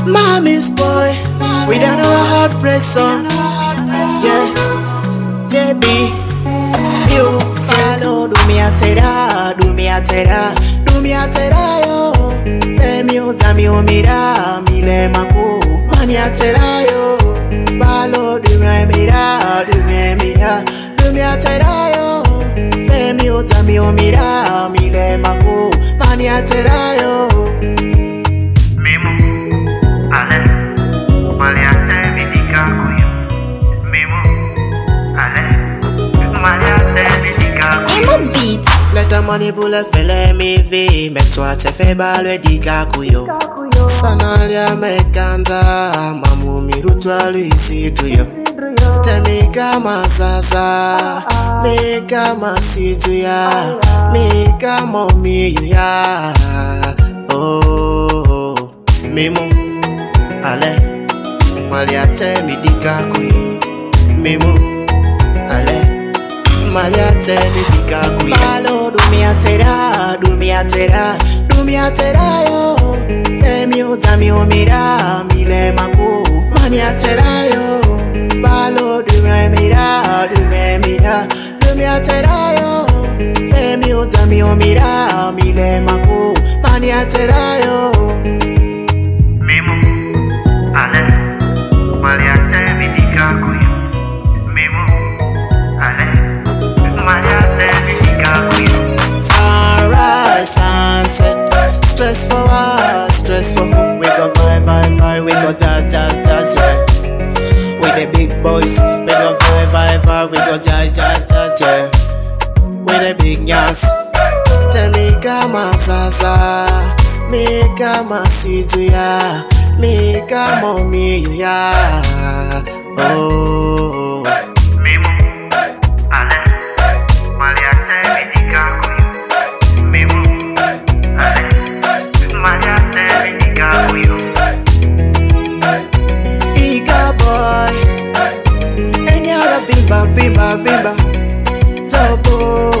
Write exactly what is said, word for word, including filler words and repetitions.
Mommy's boy, we done a heartbreak song. Yeah, J B, you salo, do me a tera, do me a tera, do me a tera yo. Femi utami umira, mile mako, mani a tera yo. Balo, do me a mira, do me a mira, do me a tera yo. Femi utami umira, mile mako, mani a tera yo. Let a money bullet fele mi vi metwa te fe balwe diga kuyo Sanalia mekanda mamu mirutwa luisi tuyo Temika masasa mika masitu ya mika momi ya Oh Mimu ale Malia te mi diga kuyo Mimu ale Malia te mi diga kuyo Balo do me a tera, do me a tera, do me a tera yo Femi utami umira, mile mako, mani a tera yo Balo do me a mira, do me a mira, do me a tera yo Femi utami umira, mile mako, mani a tera yo Mimu, ale, Malia te mi diga kuyo Mimu, ale Sunrise, sunset, stress for us, stress for who? We go vibe, vibe, vibe, we go jazz, jazz, jazz, yeah. With the big boys, we go vibe, vibe, vibe, we go jazz, jazz, jazz, yeah. With the big nyas, tell me kama sasa, me kama situ ya, me kama mi ya, oh. Vimba, vimba, vimba, topo.